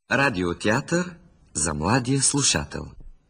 Радиотеатър за младия слушател.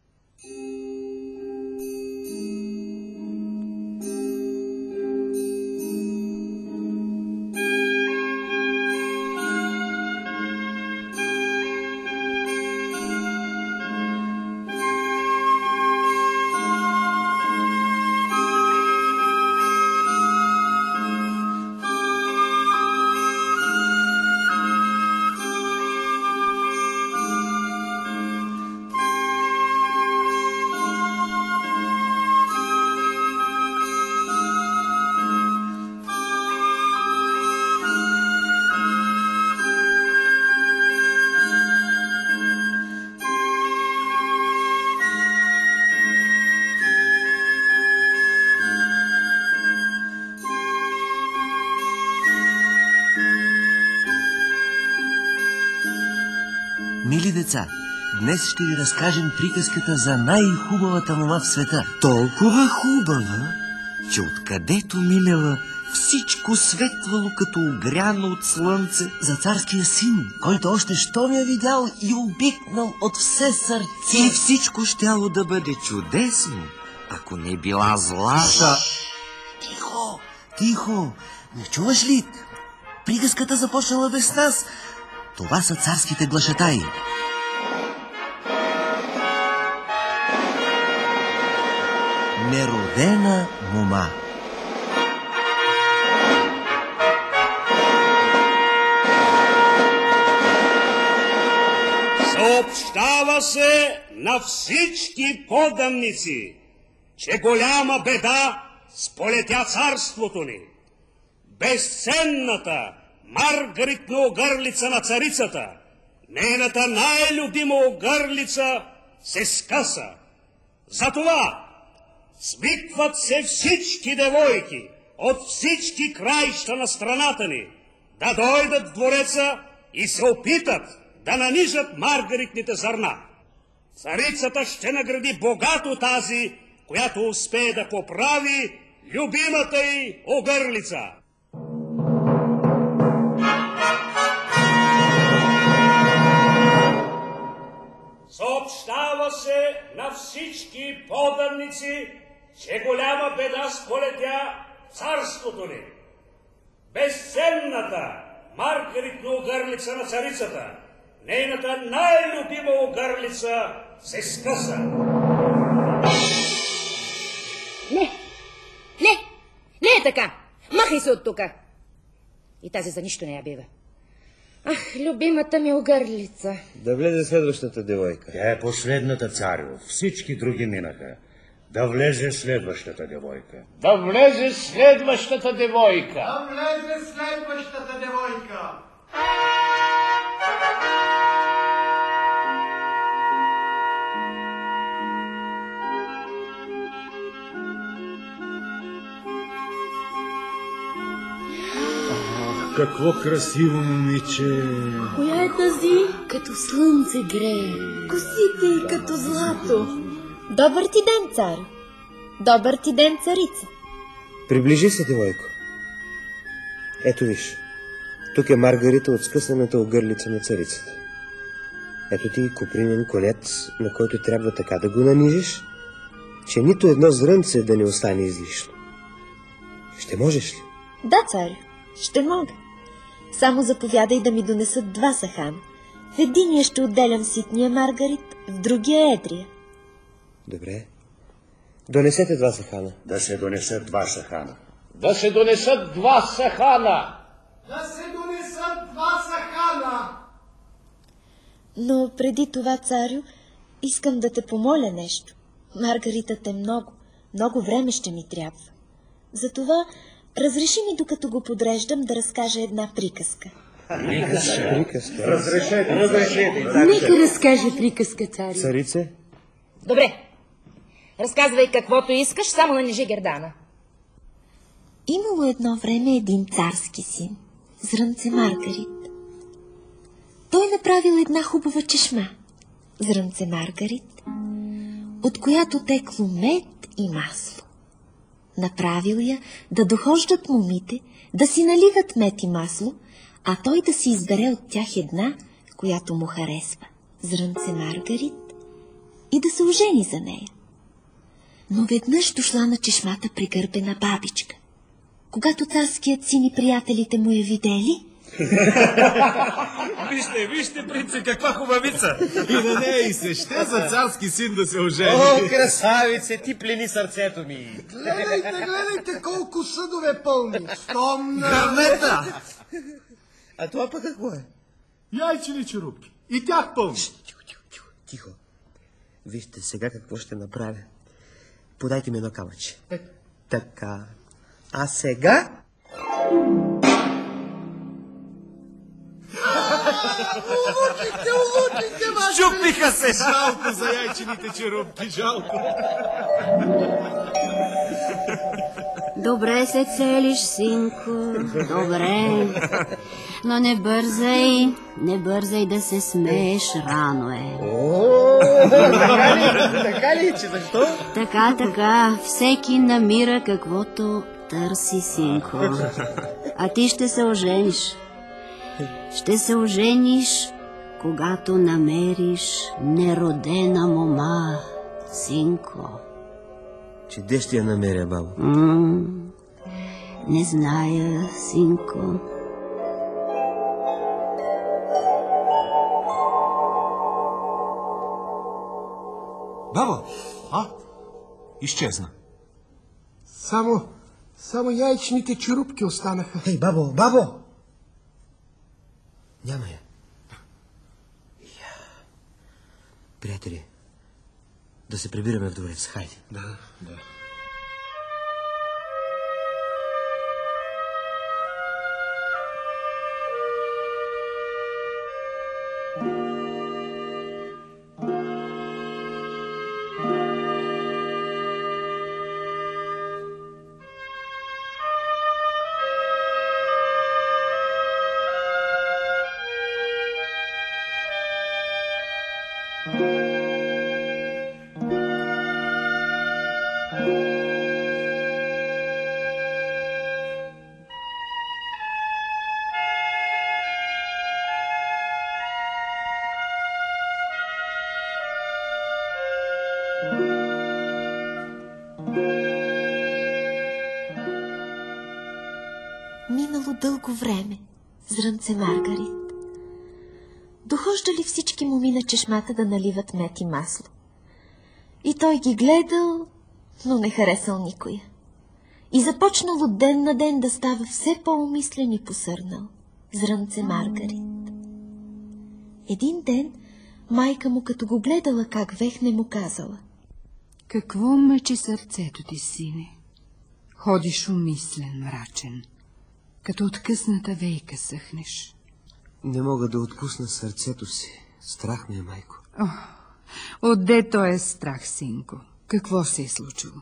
Мили деца, днес ще ви разкажем приказката за най-хубавата мома в света. Толкова хубава, че откъдето минала, всичко светвало като огряно от слънце. За царския син, който още щом я видял и обикнал от все сърце. И всичко щяло да бъде чудесно, ако не била зла. Тихо, тихо, не чуваш ли? Приказката започнала без нас. Това са царските глашатаи. Неродена мома. Съобщава се на всички подданници, че голяма беда сполетя царството ни. Безценната Маргаритна огърлица на царицата, нейната най-любима огърлица, се скъса. Затова свикват се всички девойки от всички краища на страната ни да дойдат в двореца и се опитат да нанижат маргаритните зърна. Царицата ще награди богато тази, която успее да поправи любимата й огърлица. Съобщава се на всички подданници, че голяма беда сполетя царството ни. Безценната Маргаритна огърлица на царицата, нейната най-любима огърлица, се скъса. Не е така. Махай се от тука. И тази за нищо не я бива. Ах, любимата ми огърлица. Да влезе следващата девойка. Тя е последната, царю. Всички други минаха. Да влезе следващата девойка. Да влезе следващата девойка. Да влезе следващата девойка. Какво красиво момиче! Коя е тази? Като слънце грее, косите й като злато. Добър ти ден, цар. Добър ти ден, царица. Приближи се, девойко. Ето виж, тук е Маргарита от скъсаната огърлица на царицата. Ето ти копринен конец, на който трябва така да го нанижиш, че нито едно зрънце да не остане излишно. Ще можеш ли? Да, цар, ще мога. Само заповядай да ми донесат 2 сахана. В единия ще отделям ситния маргарит, в другия едрия. Добре. Донесете 2 сахана. Да се донесат 2 сахана. Да се донесат 2 сахана. Да се донесат 2 сахана. Но преди това, царю, искам да те помоля нещо. Маргаритът е много време ще ми трябва. Затова разреши ми, докато го подреждам, да разкажа една приказка. Приказка? Разрешете. Нека разкаже приказка, царю. Царице? Добре. Разказвай каквото искаш, само нанижи гердана. Имало едно време един царски син, зрънце Маргарит. Той направил една хубава чешма, зрънце Маргарит, от която текло мед и масло. Направил я да дохождат момите, да си наливат мед и масло, а той да си избере от тях една, която му харесва, зрънце Маргарит, и да се ожени за нея. Но веднъж дошла на чешмата пригърбена бабичка. Когато царският син и приятелите му я видели... Вижте, принце, каква хубавица! И на нея и се ще за царски син да се ожени. О, красавице, ти плени сърцето ми. Гледайте колко съдове пълни. Стомна. Гърнета! А това пък какво е? Яйчени черупки. И тях пълни. Тихо. Вижте сега какво ще направя. Подайте ми едно камъче. Така. А сега... Улучихте, ваше... Щупиха се! Жалко за яйчените черупки, жалко. Добре се целиш, синко, добре. Но не бързай да се смееш, рано е. Така ли, че защо? Така, всеки намира каквото търси, синко. А ти ще се ожениш. Ще се ожениш, когато намериш неродена мома, синко. Че де ще я намеря, бабо? Не зная, синко. Бабо, изчезна. Само яйчните черупки останаха. Ей, бабо! Няма я. Приятели, да се прибираме в дворец. Хайде. Да. Минало дълго време, зрънце Маргарит. Дохождали всички моми на чешмата да наливат мед и масло. И той ги гледал, но не харесал никоя. И започнал от ден на ден да става все по-умислен и посърнал, зрънце Маргарит. Един ден майка му, като го гледала как вехне, му казала: какво мъчи сърцето ти, сине? Ходиш умислен, мрачен, като откъсната вейка съхнеш. Не мога да откусна сърцето си. Страх ми е, майко. Отде то е страх, синко? Какво се е случило?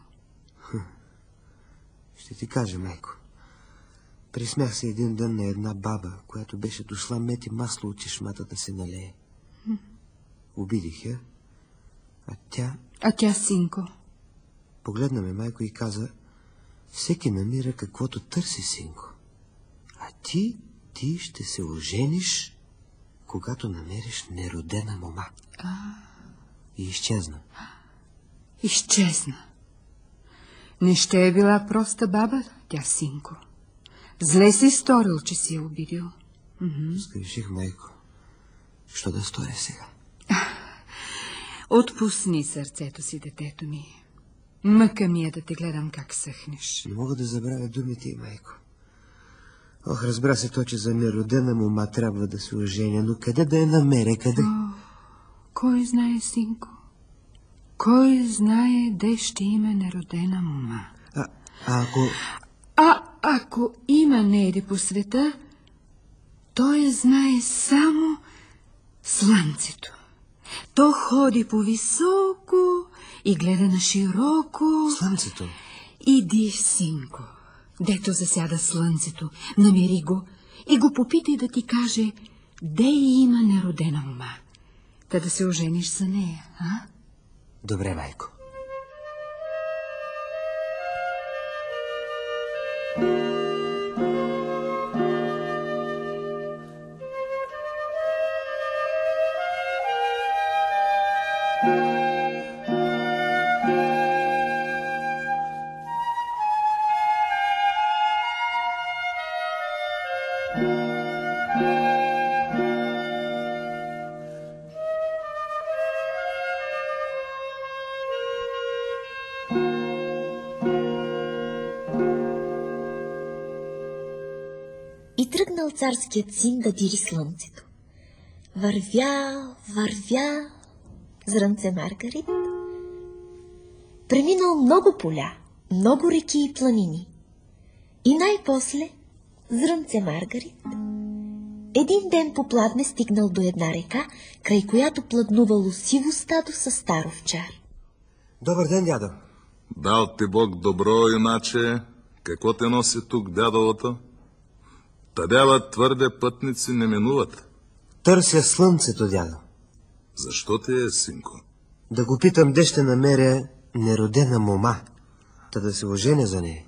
Ще ти кажа, майко. Присмях се един ден на една баба, която беше дошла мед и масло от чешмата да се налее. Обидих я, а тя, синко? Погледна ме, майко, и каза: всеки намира каквото търси, синко. А ти ще се ожениш, когато намериш неродена мома. И изчезна. Изчезна. Не ще е била проста баба, тя, синко. Зле си сторил, че си я обидил. Сгреших, майко. Що да сторя сега? Отпусни сърцето си, детето ми. Мъка ми е да те гледам как съхнеш. Не мога да забравя думите й, майко. Разбра се то, че за неродена мома трябва да се оженя, но къде да я намеря, къде? Кой знае, синко? Кой знае, де ще има неродена мома? Ако има неде по света, той знае само слънцето. То ходи по високо и гледа на широко. Слънцето? Иди, синко, дето засяда слънцето, намери го и го попитай да ти каже де има неродена мома, та да се ожениш за нея, а? Добре, майко. И тръгнал царският син да дири слънцето. Вървял, зрънце Маргарит. Преминал много поля, много реки и планини. И най-после, зрънце Маргарит, един ден попладне стигнал до една река, край която пладнувало сиво стадо със стар овчар. Добър ден, дядо. Дал ти Бог добро, иначе какво те носи тук, дядовата? Тадява твърде пътници не минуват. Търся слънцето, дядо. Защо ти е, синко? Да го питам, де ще намеря неродена мома, та да се оженя за нея.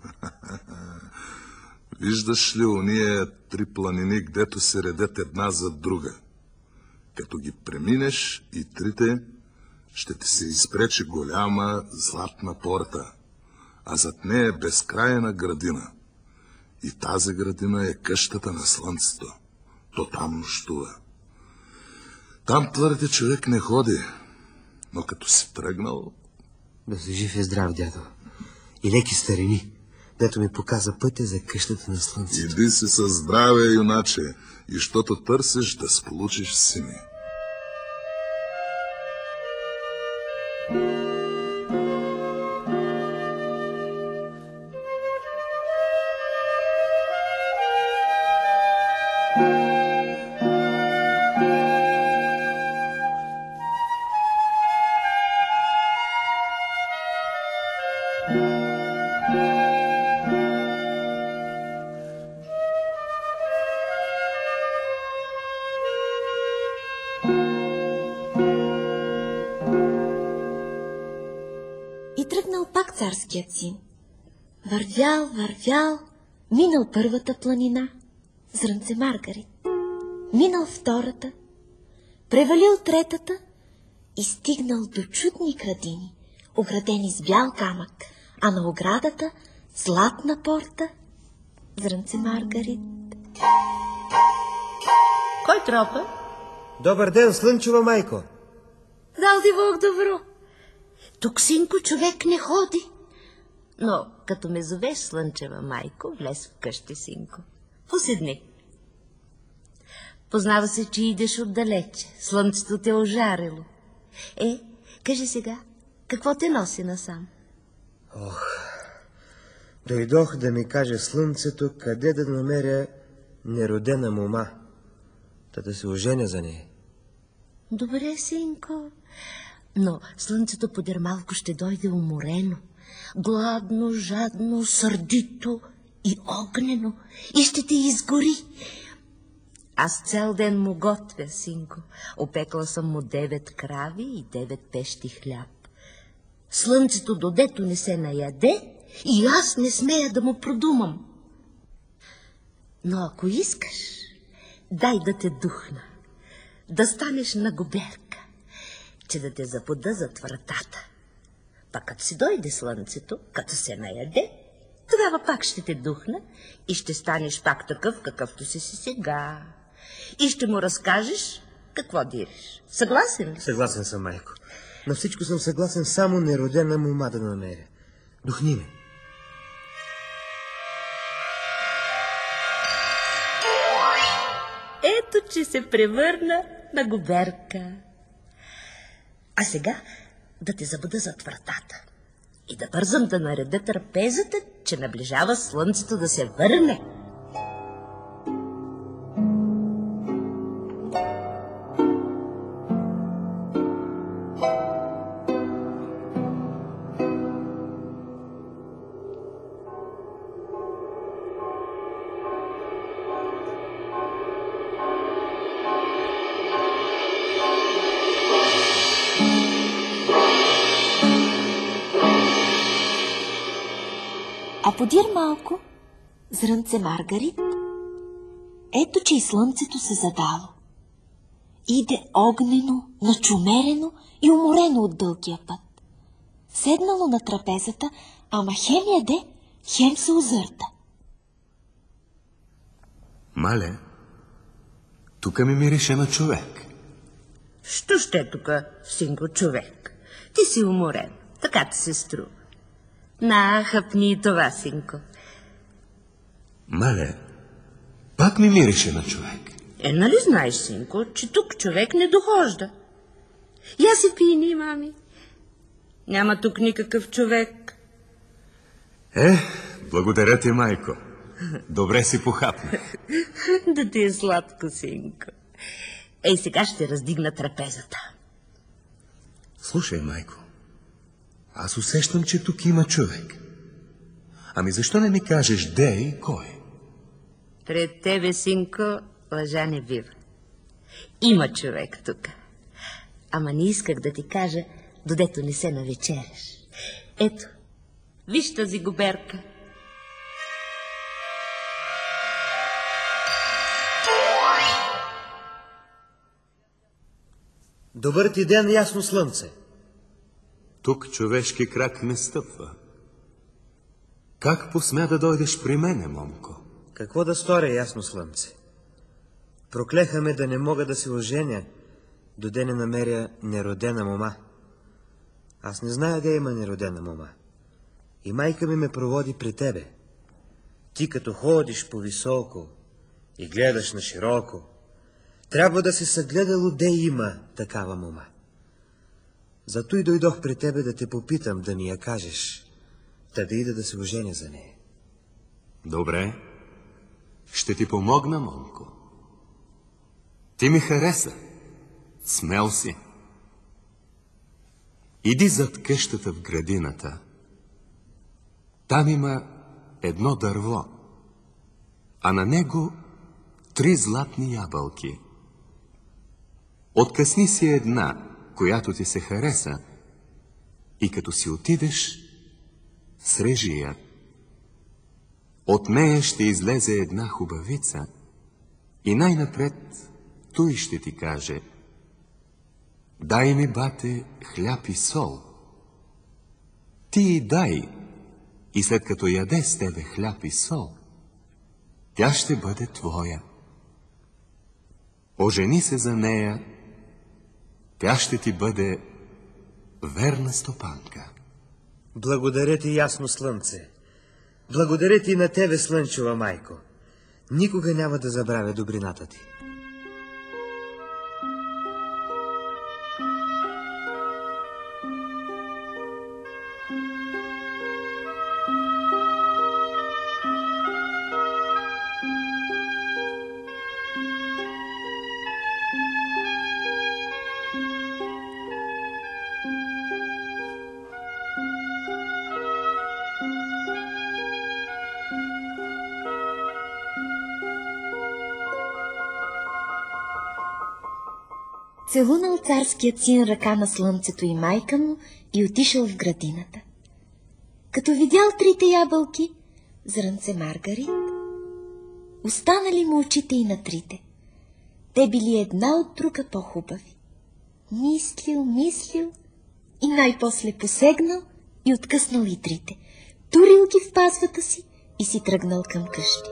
Виждаш ли уния 3 планини, гдето се редят една зад друга? Като ги преминеш и 3-те, ще ти се изпречи голяма златна порта, а зад нея е безкрайна градина. И тази градина е къщата на слънцето. То там нощува. Там твърде човек не ходи, но като си тръгнал... Да си жив и здрав, дядо. И леки старини, дето ми показа пътя за къщата на слънцето. Иди си със здраве, юначе, и щото търсиш да сполучиш сини. И тръгнал пак царският син. Вървял, минал първата планина, зрънце Маргарит. Минал втората, превалил третата и стигнал до чудни градини, оградени с бял камък, а на оградата златна порта, зрънце Маргарит. Кой тропа? Добър ден, слънчева майко. Дал ти Бог добро. Тук, синко, човек не ходи. Но като ме зовеш, слънчева майко, влез в къщи, синко. Поседни. Познава се, че идеш отдалече. Слънцето те ожарило. Кажи сега, какво те носи насам? Дойдох да ми каже слънцето, къде да намеря неродена мома, да се оженя за нея. Добре, синко. Но слънцето подир малко ще дойде уморено, гладно, жадно, сърдито и огнено и ще те изгори. Аз цял ден му готвя, синко. Опекла съм му 9 крави и 9 пещи хляб. Слънцето, додето не се наяде, и аз не смея да му продумам. Но ако искаш, дай да те духна, да станеш на губерка, че да те запуда зад вратата. Пак като си дойде слънцето, като се наяде, тогава пак ще те духна и ще станеш пак такъв, какъвто си сега. И ще му разкажеш какво дириш. Съгласен ли? Съгласен съм, майко. На всичко съм съгласен, само неродена мома да намеря. Духни ме. Ето, че се превърна на губерка. А сега да те забуда зад вратата и да бързам да наредя трапезата, че наближава слънцето да се върне. А подир малко, зрънце Маргарит, ето, че и слънцето се задало. Иде огнено начумерено и уморено от дългия път. Седнало на трапезата, ама хем яде, хем се озърта. Мале, тука ми мирише на човек. Що ще тука, синко, човек? Ти си уморен, така ти се струва. На, хъпни и това, синко. Мале, пак ми мирише на човек. Нали знаеш, синко, че тук човек не дохожда? Я си пини, мами. Няма тук никакъв човек. Благодаря ти, майко. Добре си похапна. Да ти е сладко, синко. Ей, сега ще раздигна трапезата. Слушай, майко, аз усещам, че тук има човек. Ами защо не ми кажеш де и кой? Пред тебе, синко, лъжа не бива. Има човек тук. Ама не исках да ти кажа, додето не се навечеряш. Ето, виж тази губерка. Добър ти ден, ясно слънце. Тук човешки крак не стъпва. Как посмя да дойдеш при мене, момко? Какво да сторя, ясно слънце? Проклеха ме да не мога да се оженя, доде не намеря неродена мома. Аз не зная де има неродена мома. И майка ми ме проводи при тебе. Ти като ходиш по-високо и гледаш на широко, трябва да се съгледало де има такава мома. Зато и дойдох при тебе да те попитам да ми я кажеш, та да ида да се оженя за нея. Добре, ще ти помогна, момко. Ти ми хареса. Смел си. Иди зад къщата в градината. Там има едно дърво, а на него 3 златни ябълки. Откъсни си една, която ти се хареса, и като си отидеш, срежи я. От нея ще излезе една хубавица и най-напред той ще ти каже: дай ми, бате, хляб и сол. Ти й дай, и след като яде с тебе хляб и сол, тя ще бъде твоя. Ожени се за нея, тя ще ти бъде верна стопанка. Благодаря ти, ясно слънце. Благодаря ти на тебе, слънчева майко. Никога няма да забравя добрината ти. Целунал царският син ръка на слънцето и майка му и отишъл в градината. Като видял 3 ябълки, зрънце Маргарит, останали му очите и на 3. Те били една от друга по-хубави. Мислил и най-после посегнал и откъснал и 3. Турил ги в пазвата си и си тръгнал към къщи.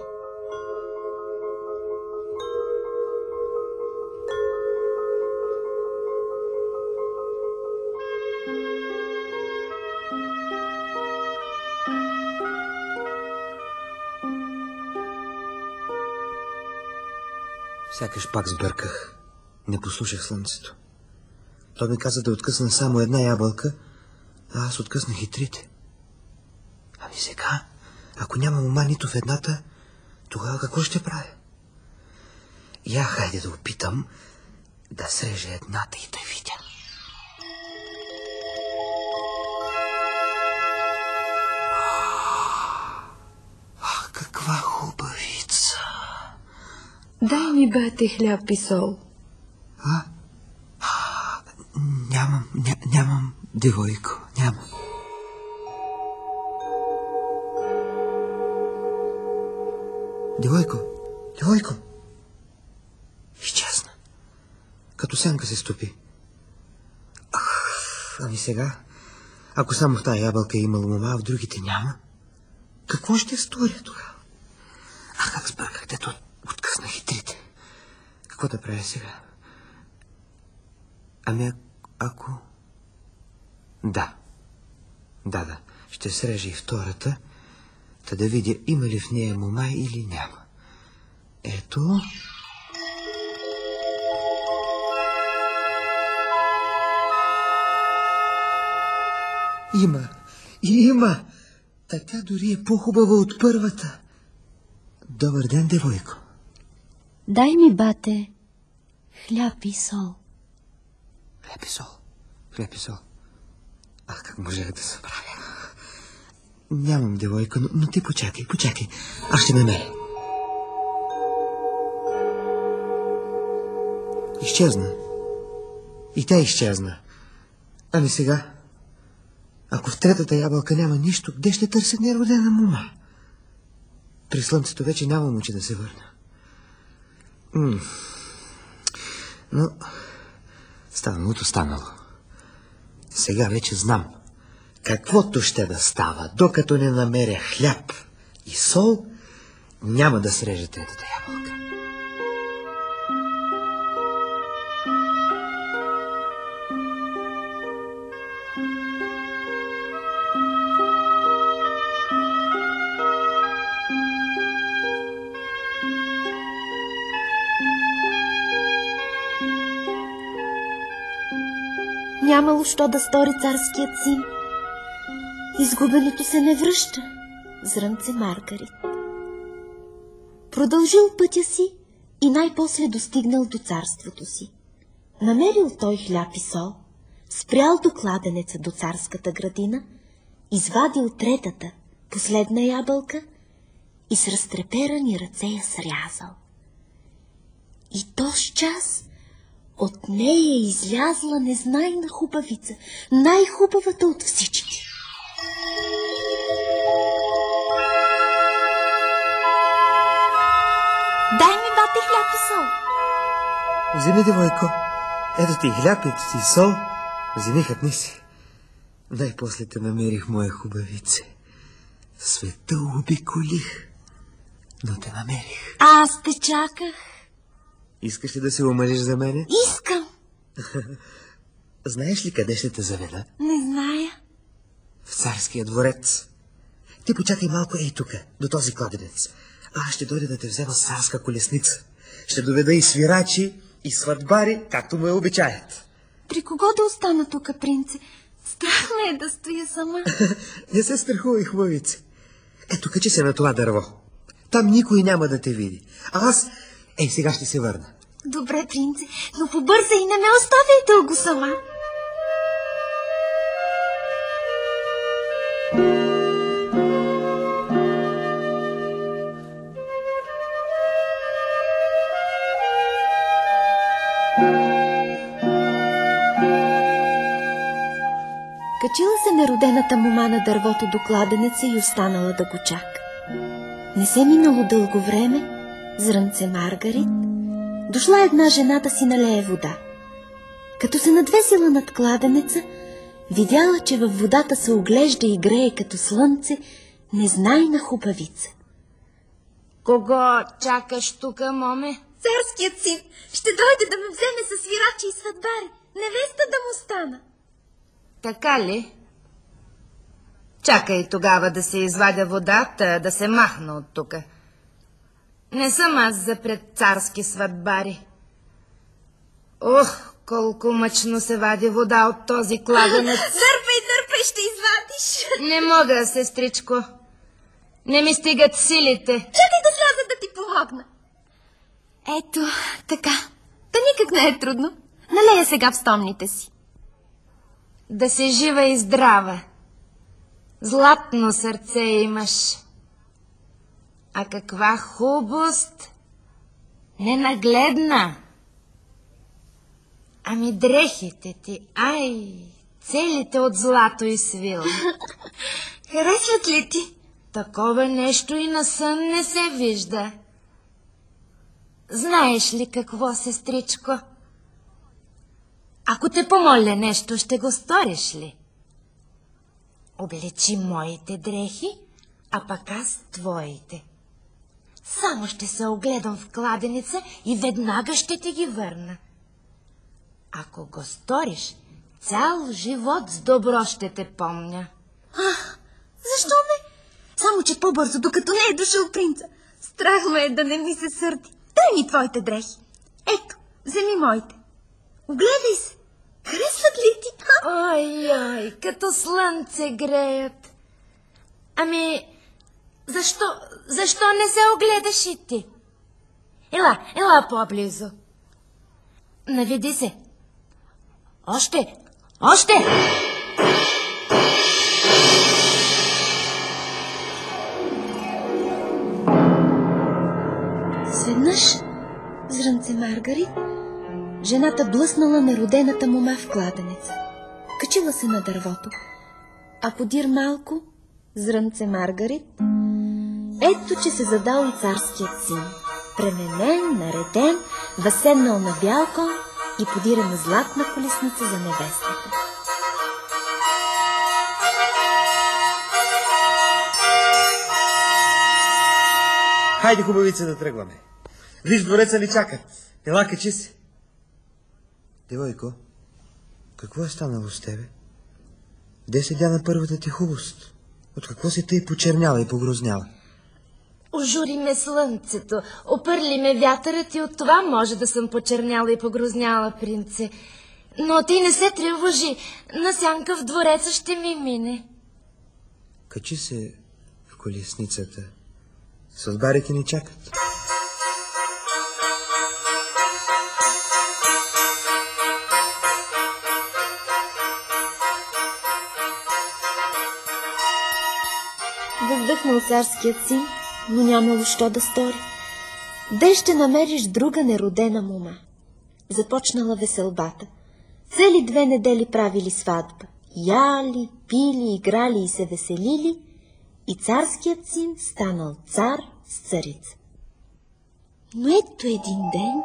Сякаш пак сбърках. Не послушах слънцето. Той ми каза да откъсна само една ябълка, а аз откъснах и 3. Ами сега, ако няма мома нито в едната, тогава какво ще правя? Я хайде да опитам да срежа едната и да видя. Каква хубавица! Дай ми, бате, хляб и сол. Нямам, девойко, нямам. Девойко! Изчезна. Като сянка се стопи. Ами сега, ако само в тая ябълка е имало мома, а в другите няма, какво ще сторя тогава? Как сбърках, дето откъснах и трите. Какво да правя сега? Ами ако... Да. Ще срежа и втората, та да видя има ли в нея мома или няма. Ето... Има! Така дори е по-хубава от първата. Добър ден, девойко. Дай ми, бате, хляб и сол. Хляб и сол. Как можех да забравя? Нямам, девойко, но ти почакай. Аз ще намеря. Изчезна. И тя изчезна. Ами сега, ако в третата ябълка няма нищо, где ще търся неродена мома? При слънцето вече няма мъче да се върна. Но станалото станало. Сега вече знам. Каквото ще да става, докато не намеря хляб и сол, няма да срежа третата ябълка. Нямало що да стори царският син. Изгубеното се не връща, зрънце Маргарит. Продължил пътя си и най-после достигнал до царството си. Намерил той хляб и сол, спрял до кладенеца до царската градина, извадил третата, последна ябълка и с разтреперани ръце я срязал. И тоз час от нея е излязла незнайна хубавица, най-хубавата от всички. Дай ми, бате, хляб и сол. Вземи, девойко. Ето ти хляб, ето ти сол. Вземи, хапни си. Най-после те намерих, моя хубавице. Света обиколих, но те намерих. Аз те чаках. Искаш ли да се умалиш за мене? Искам. Знаеш ли къде ще те заведа? Не зная. В царския дворец. Ти почакай малко тука, до този кладенец. Аз ще дойда да те взема с царска колесница. Ще доведа и свирачи, и сватбари, както му е обичаят. При кого да остана тука, принце? Страх ме е да стоя сама. Не се страхувай, хубавице. Ето, качи се на това дърво. Там никой няма да те види. А аз... сега ще се върна. Добре, принце, но побързай и не ме оставяй дълго сама. Качила се неродената мома на дървото до кладенеца и останала да го чака. Не се минало дълго време, зрънце Маргарит, дошла една жена да си налее вода. Като се надвесила над кладенеца, видяла, че във водата се оглежда и грее като слънце незнайна хубавица. Кого чакаш тука, моме? Царският син ще дойде да ме вземе със свирачи и сватбари, невеста да му стана. Така ли? Чакай тогава да се извадя водата, да се махна от тука. Не съм аз за пред царски сватбари. Ох, колко мъчно се вади вода от този кладенец. Дърпай, ще извадиш. Не мога, сестричко. Не ми стигат силите. Чакай да сляза да ти помогна. Ето, така. Та никак не е трудно. Налея сега в стомните си. Да си жива и здрава. Златно сърце имаш. А каква хубост! Ненагледна! Ами дрехите ти, целите от злато и свил. Харесват ли ти? Такова нещо и на сън не се вижда. Знаеш ли какво, сестричко? Ако те помоля нещо, ще го сториш ли? Облечи моите дрехи, а пък аз твоите. Само ще се огледам в кладенеца и веднага ще ти ги върна. Ако го сториш, цял живот с добро ще те помня. Защо не? Само, че по-бързо, докато не е дошъл принца. Страх ме е да не ми се сърди. Дай ми твоите дрехи. Ето, вземи моите. Огледай се. Харесват ли ти? Ой, като слънце греят. Ами, защо не се огледаш и ти? Ела по-близо. Наведи се. Още! Сведнъж, зрънце Маргарит, жената блъснала неродената мома в кладенеца. Качила се на дървото, а подир малко, зрънце Маргарит, ето, че се задал и царският син. Пременен, нареден, възседнал на бял кон и подира на златна колесница за невестата. Хайде, хубавица, да тръгваме. Виж, двореца ни чака. Ела, качи се. Девойко, какво е станало с тебе? Де седя на първата ти хубост? От какво си тъй почерняла и погрозняла? Ожури ме слънцето, опърли ме вятърът и от това може да съм почерняла и погрозняла, принце. Но ти не се тревожи, на сянка в двореца ще ми мине. Качи се в колесницата. Съдбарите ни чакат. Въздъхнал царският син, но нямало що да стори. Де ще намериш друга неродена мома? Започнала веселбата. Цели 2 недели правили сватба. Яли, пили, играли и се веселили, и царският син станал цар с царица. Но ето един ден...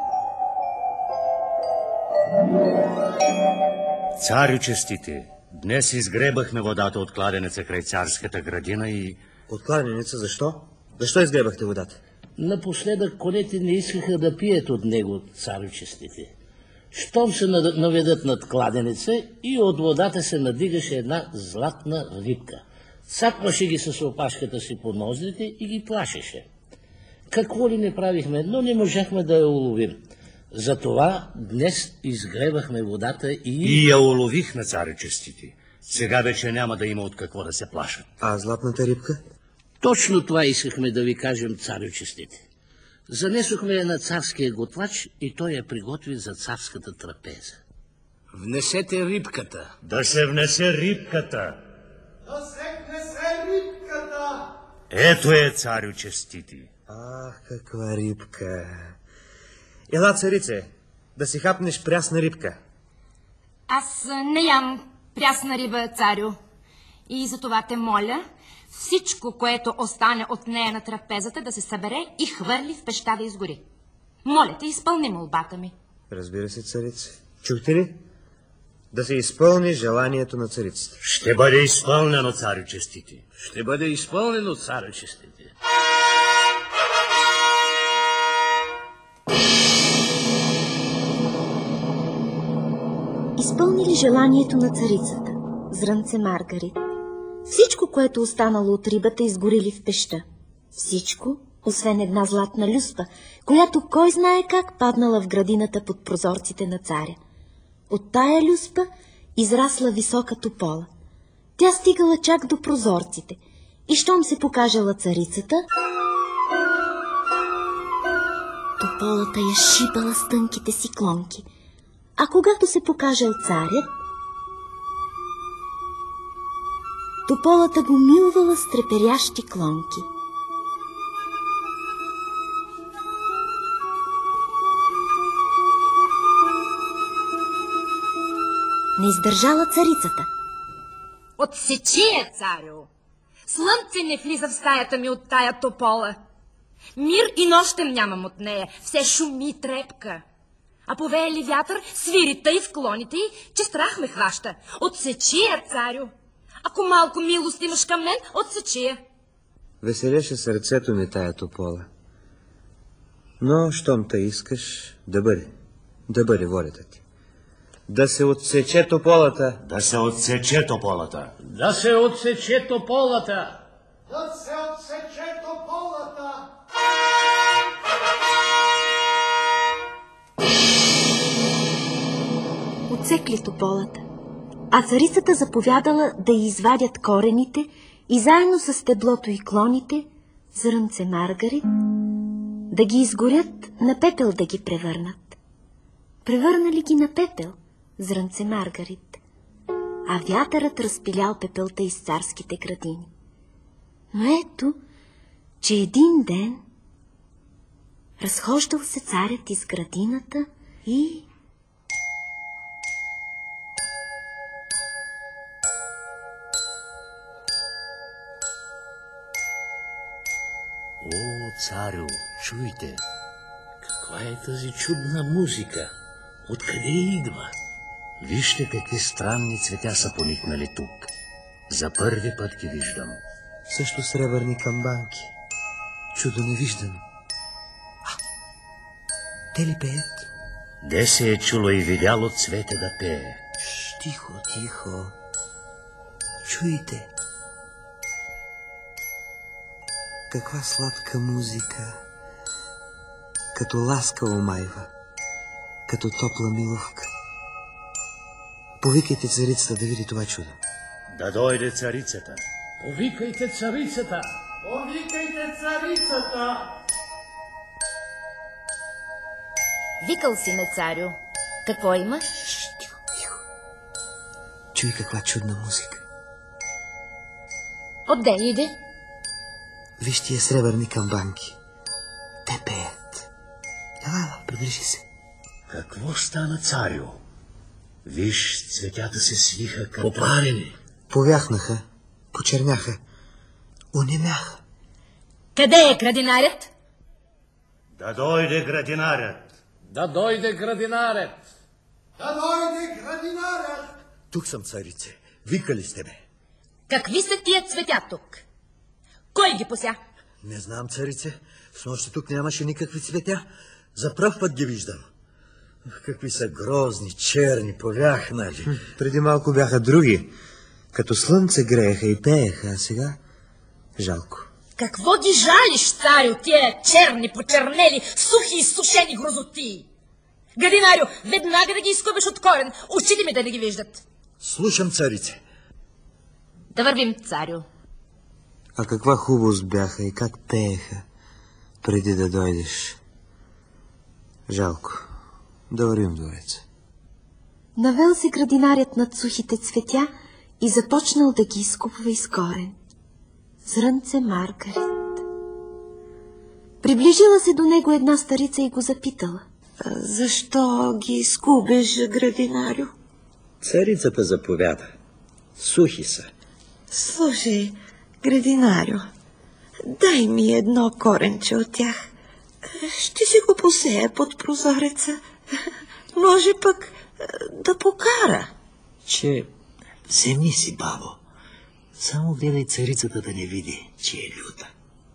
Царю честите, днес изгребахме водата от кладенеца край царската градина и... От кладенеца? Защо? Защо изгребахте водата? Напоследък конете не искаха да пият от него, царю честите. Щом се наведат над кладенеца и от водата се надигаше една златна рибка. Цапваше ги с опашката си по ноздрите и ги плашеше. Какво ли не правихме, но не можахме да я уловим. Затова днес изгребахме водата И я уловихме, царю честите. Сега вече няма да има от какво да се плашат. А златната рибка? Точно това искахме да ви кажем, царю честите. Занесохме я на царския готвач и той я приготви за царската трапеза. Внесете рибката. Да се внесе рибката. Да се внесе рибката. Ето е, царю честити. Ах, каква рибка. Ела, царице, да си хапнеш прясна рибка. Аз не ям прясна риба, царю. И за това те моля, всичко, което остане от нея на трапезата, да се събере и хвърли в пещта да изгори. Моля те, изпълни молбата ми. Разбира се, царице. Чухте ли? Да се изпълни желанието на царицата. Ще бъде изпълнено, царю честити. Ще бъде изпълнено, царю честити. Изпълнили желанието на царицата, зрънце Маргарит. Всичко, което останало от рибата, изгорили в пеща. Всичко, освен една златна люспа, която кой знае как паднала в градината под прозорците на царя. От тая люспа израсла висока топола. Тя стигала чак до прозорците и щом се покажала царицата, тополата я шибала с тънките си клонки. А когато се покажал царят, тополата го милвала с треперящи клонки. Не издържала царицата. Отсечи я, царю! Слънце не влиза в стаята ми от тая топола. Мир и нощем нямам от нея. Все шуми трепка. А повее ли вятър, свири тъй в клоните й, че страх ме хваща. Отсечи я, царю! Ако малко милост имаш към мен, отсечи я. Веселеше сърцето ми тая топола. Но, щом те искаш, да бъде волята ти. Да се отсече тополата. Да се отсече тополата. Да се отсече тополата. Да се отсече тополата. Отсекли тополата, а царицата заповядала да й извадят корените и заедно с стеблото и клоните, зрънце маргарит, да ги изгорят, на пепел да ги превърнат. Превърнали ги на пепел, зрънце маргарит, а вятърът разпилял пепелта из царските градини. Но ето, че един ден разхождал се царят из градината и... О, царю, чуйте, каква е тази чудна музика? Откъде идва? Вижте какви странни цветя са поникнали тук. За първи път ги виждам. Също сребърни камбанки. Чудо невиждано. Те ли пеят? Де се е чуло и видяло цвете да пее? Тихо, тихо. Чуйте. Каква сладка музика. Като ласка омайва. Като топла миловка. Повикайте царицата да види това чудо. Да дойде царицата. Повикайте царицата. Повикайте царицата. Викал си ме, царю. Какво имаш? Тихо, тихо. Чуй каква чудна музика. Отде иде? Виж тия сребърни камбанки. Те пеят. Ела, приближи се. Какво стана, царю? Виж, цветята се свиха като парени. Повяхнаха, почерняха, онемяха. Къде е градинарят? Да дойде градинарят. Да дойде градинарят. Да дойде градинарят. Тук съм, царице. Викали сте ме. Какви са тия цветя тук? Кой ги пося? Не знам, царице. Снощи тук нямаше никакви цветя. За пръв път ги виждам. Какви са грозни, черни, повяхнали. Преди малко бяха други. Като слънце грееха и пееха, а сега жалко. Какво ги жалиш, царю, тия черни, почернели, сухи и сушени грозоти? Градинарю, веднага да ги изкубиш от корен, очите ми да не ги виждат. Слушам, царице. Да вървим, царю. А каква хубост бяха и как пееха преди да дойдеш. Жалко. Да вървим в двореца. Навел се градинарят над сухите цветя и започнал да ги изкупва из корен. Зрънце маргарит. Приближила се до него една старица и го запитала. Защо ги изкубеш, градинарю? Царицата заповяда. Сухи са. Слушай, градинарю, дай ми едно коренче от тях. Ще си го посея под прозореца. Може пък да покара. Че вземи си, бабо. Само гледай царицата да не види, че е люта.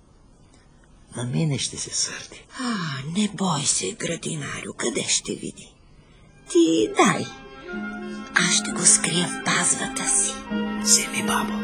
На мене ще се сърди. Не бой се, градинарю, къде ще види? Ти дай. Аз ще го скрия в пазвата си. Вземи, бабо.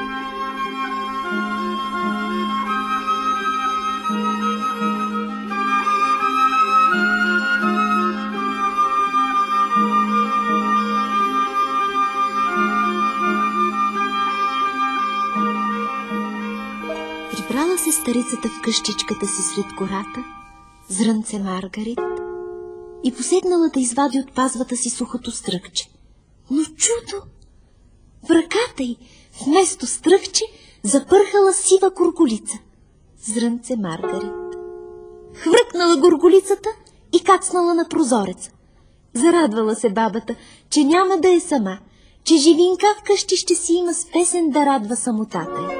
Прибрала се старицата в къщичката си сред гората, зрънце маргарит, и поседнала да извади от пазвата си сухото стръкче. Но чудо! В ръката й, вместо стръкче, запърхала сива горголица. Зрънце маргарит. Хвъркнала горголицата и кацнала на прозореца. Зарадвала се бабата, че няма да е сама, че живинка вкъщи ще си има с песен да радва самотата й.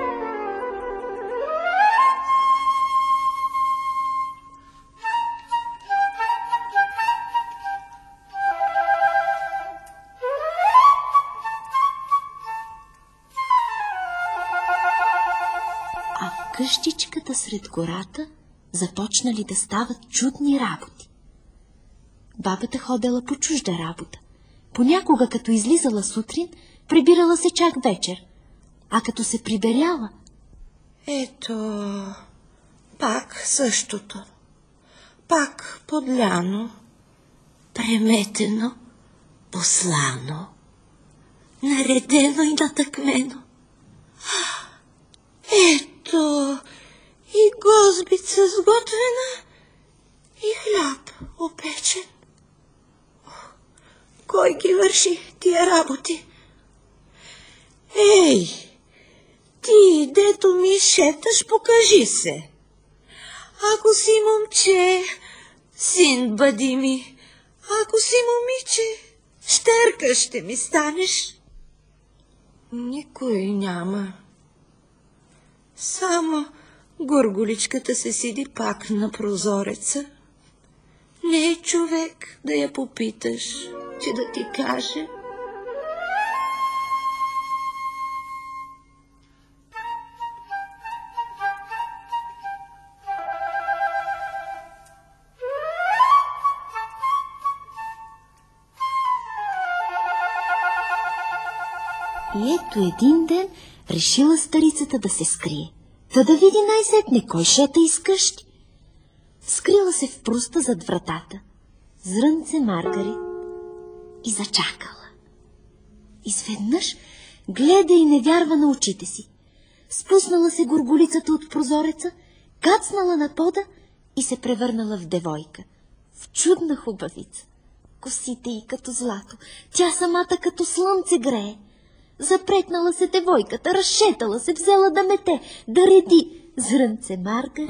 къщичката сред гората започнали да стават чудни работи. Бабата ходела по чужда работа. Понякога, като излизала сутрин, прибирала се чак вечер. А като се приберяла... Ето, пак същото. Пак подляно, преметено, послано, наредено и натъкмено. Ето, и гозбица сготвена, и хляб опечен. Кой ги върши тия работи? Ей, ти, дето ми шеташ, покажи се. Ако си момче, син бъди ми. Ако си момиче, щерка ще ми станеш. Никой няма. Само горголичката се сиди пак на прозореца. Не е човек да я попиташ, че да ти каже. И ето един ден решила старицата да се скрие, та да види най-сетне кой шета из къщи. Скрила се в пруста зад вратата, зрънце Маргарит, и зачакала. Изведнъж гледа и не вярва на очите си. Спуснала се горголицата от прозореца, кацнала на пода и се превърнала в девойка, в чудна хубавица. Косите й като злато, тя самата като слънце грее. Запретнала се девойката, разшетала се, взела да мете, да реди зрънце Маргарит.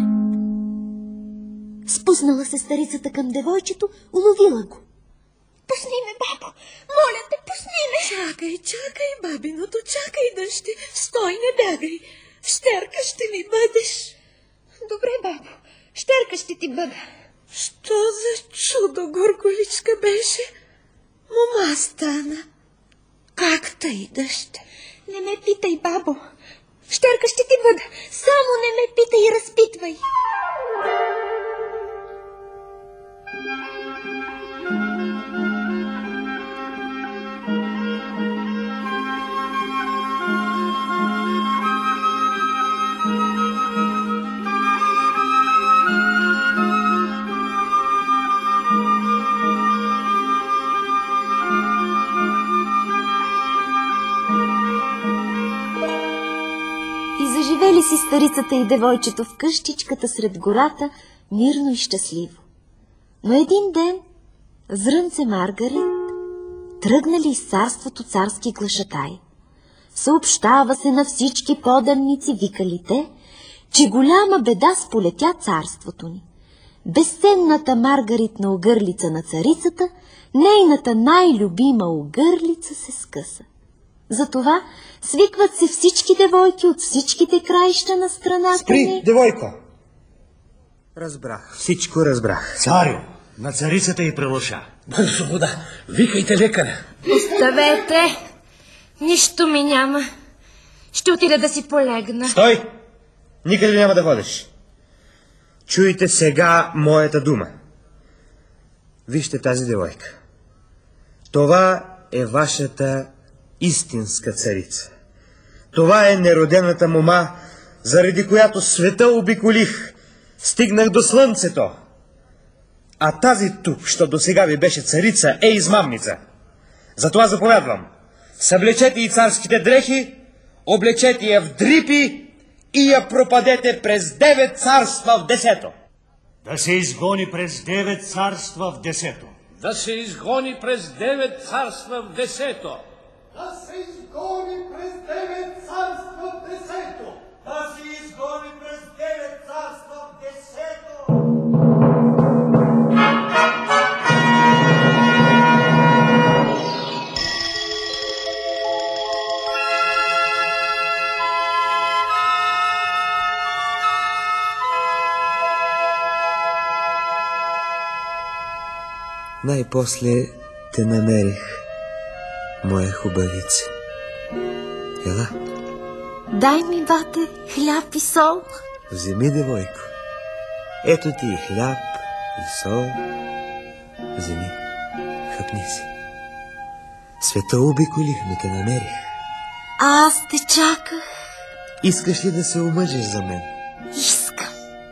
Спуснала се старицата към девойчето, уловила го. Пусни ме, бабо! Моля те, пусни ме! Чакай, бабиното, чакай, дъще! Стой, не бягай! Щерка ще ми бъдеш! Добре, бабо, щерка ще ти бъда. Що за чудо горголичка беше? Мома стана. Как тъй, дъще? Не ме питай, бабо. Щерка ще ти бъда. Само не ме питай и разпитвай. Заживели си старицата и девойчето в къщичката сред гората, мирно и щастливо. Но един ден зрънце Маргарит тръгнали из царството царски глашатай. Съобщава се на всички поданници, викали те, че голяма беда сполетя царството ни. Безценната Маргаритна огърлица на царицата, нейната най-любима огърлица, се скъса. Затова свикват се всички девойки от всичките краища на страната. Спри, девойко! Разбрах, всичко разбрах. Царю, на царицата й прелоша. Бързо вода, викайте лекаря. Оставете, нищо ми няма. Ще отида да си полегна. Стой! Никъде няма да ходиш. Чуйте сега моята дума. Вижте тази девойка. Това е вашата истинска царица. Това е неродената мома, заради която света обиколих, стигнах до слънцето. А тази тук, що досега ви беше царица, е измамница. Затова заповядвам, съблечете и царските дрехи, облечете я в дрипи и я пропадете през 9 царства в 10-то. Да се изгони през 9 царства в 10-то. Да се изгони през 9 царства в 10-то. Да се изгони през 9 царства в 10-то. Да се изгони през 9 царства в 10-то. Най-после те намерих, моя хубавица. Ела. Дай ми, бате, хляб и сол. Вземи, девойко. Ето ти и хляб, и сол. Вземи, хъпни си. Света обиколих, но те намерих. Аз те чаках. Искаш ли да се омъжиш за мен? Искам.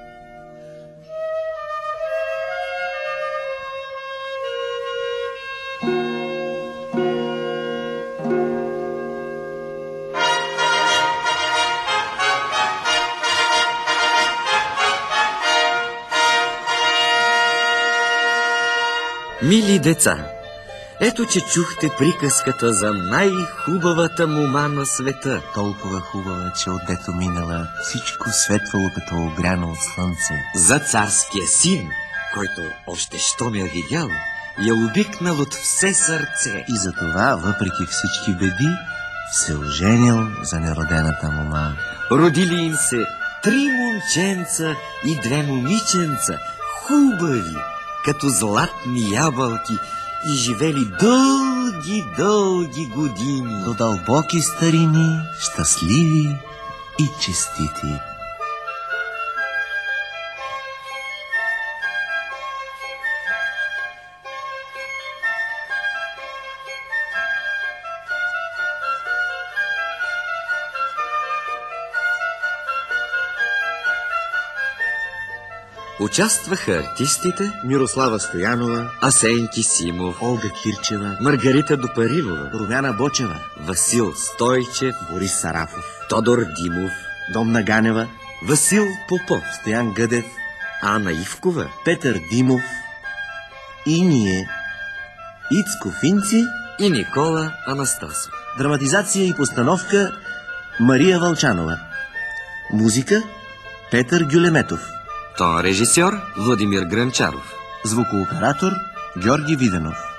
Мили деца, ето че чухте приказката за най-хубавата мома на света. Толкова хубава, че отдето минала, всичко светвало като огряно от слънце. За царския син, който още щом я видял, я обикнал от все сърце. И затова, въпреки всички беди, се оженил за неродената мома. Родили им се 3 момченца и 2 момиченца, хубави, като златни ябълки, и живели дълги, дълги години. До дълбоки старини, щастливи и честити. Участваха артистите Мирослава Стоянова, Асенки Симов, Олга Кирчева, Маргарита Допарилова, Румяна Бочева, Васил Стойчев, Борис Сарафов, Тодор Димов, Домна Ганева, Васил Попов, Стоян Гъдев, Ана Ивкова, Петър Димов и ние, Ицко Финци и Никола Анастасов. Драматизация и постановка Мария Вълчанова. Музика Петър Гюлеметов. Тон режисьор Владимир Гранчаров. Звукооператор Георги Виденов.